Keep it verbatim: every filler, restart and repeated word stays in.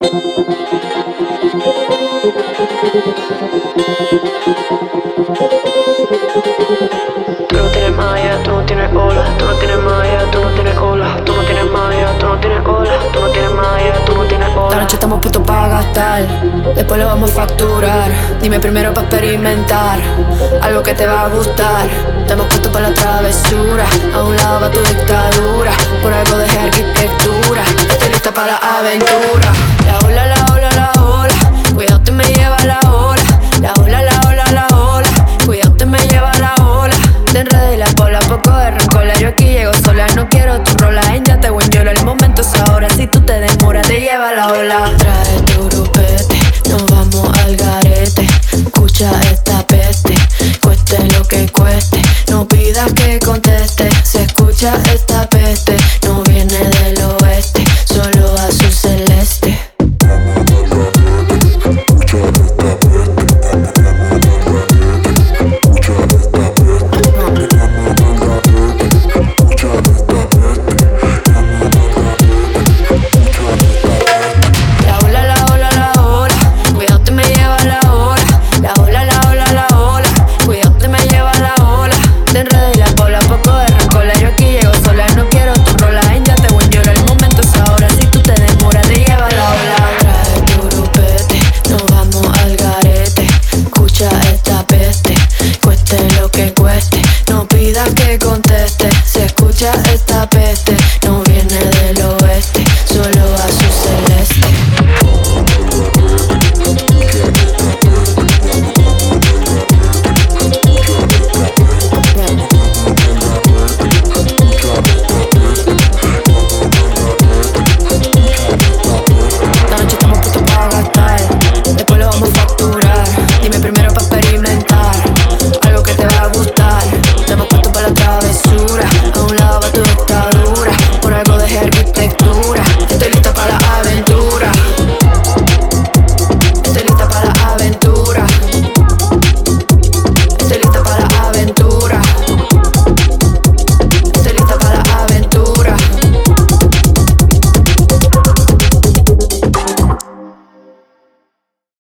Tú no tienes malla, tú no tienes cola, tú no tienes malla, tú no tienes cola, tú no tienes malla, tú no tienes cola, tú no tienes malla, tú no tienes cola. La noche estamos puestos para gastar, después lo vamos a facturar. Dime primero para experimentar algo que te va a gustar. Estamos puestos para la travesura, a un lado va tu dictadura. Por algo dejé arquitectura, estoy lista para la aventura. La ola, la ola, la ola, cuidado te me lleva la ola. La ola, la ola, la ola, cuidado te me lleva la ola. Te enredé la cola, poco de rencola. Yo aquí llego sola, no quiero tu rola. En ya te voy en el momento es ahora. Si tú te demoras, te lleva la ola. Trae tu grupete, nos vamos al garete. Escucha esta peste, cueste lo que cueste. No pidas que conteste, se escucha esta